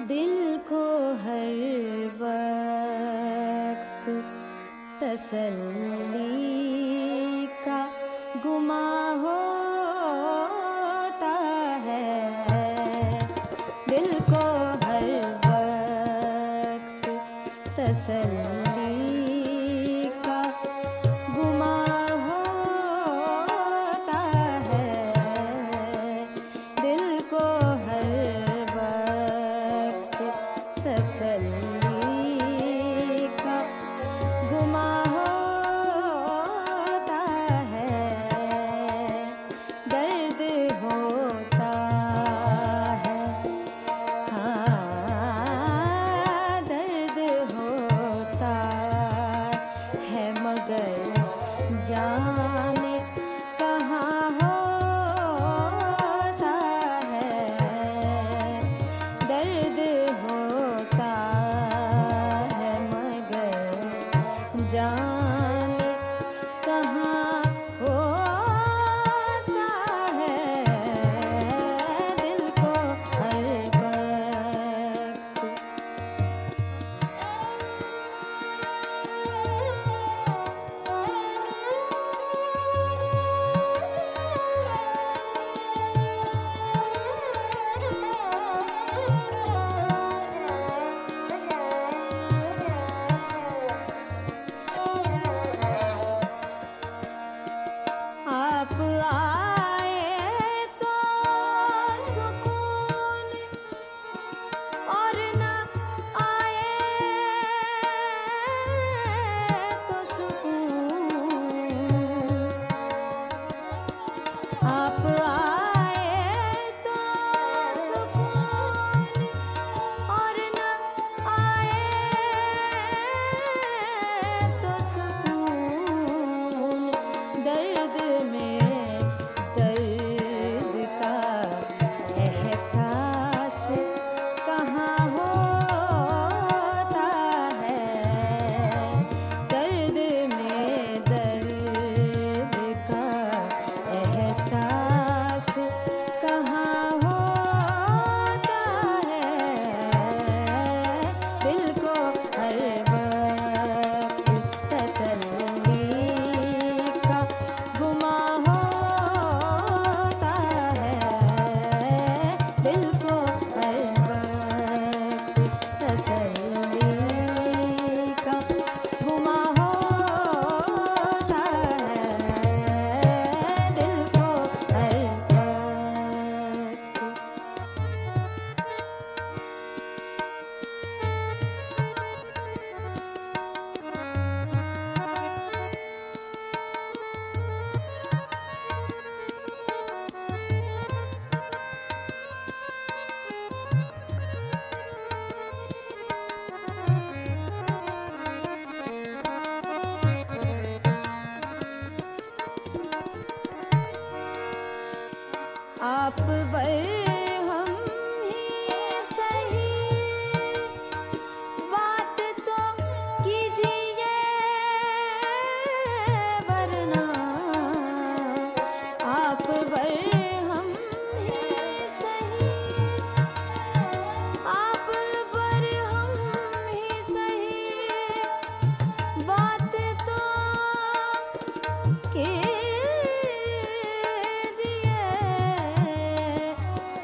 दिल को हर वक्त तसल्ली का गुमा होता है। दिल को हर वक्त तसल्ली का गुमा होता है। दिल को हर वक्त तसल्ली का गुमा होता है। दर्द होता है, हाँ दर्द होता है, मगर जाने कहाँ होता है। दर्द होता है, मगर जाने कहाँ होता है। दिल को हर वक्त आप आए तो सुकून, और न आए तो सुकून। आप आए तो सुकून, और न आए तो सुकून। दर्द में दर्द का एहसास कहाँ होता है। दर्द में दर्द का एहसास कहाँ होता है। दिल को हर वक्त तसल्ली का गुमा होता है। दिल को हर वक्त तसल्ली का गुमा होता है। दिल को हर वक्त आप बरहम ही सही, बात तो कीजिए, वरना आप बरहम ही सही, आप बरहम ही सही, बात तो कीजिए,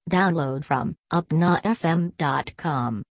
Download from upnafm.com.